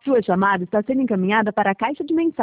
Sua chamada está sendo encaminhada para a caixa de mensagens.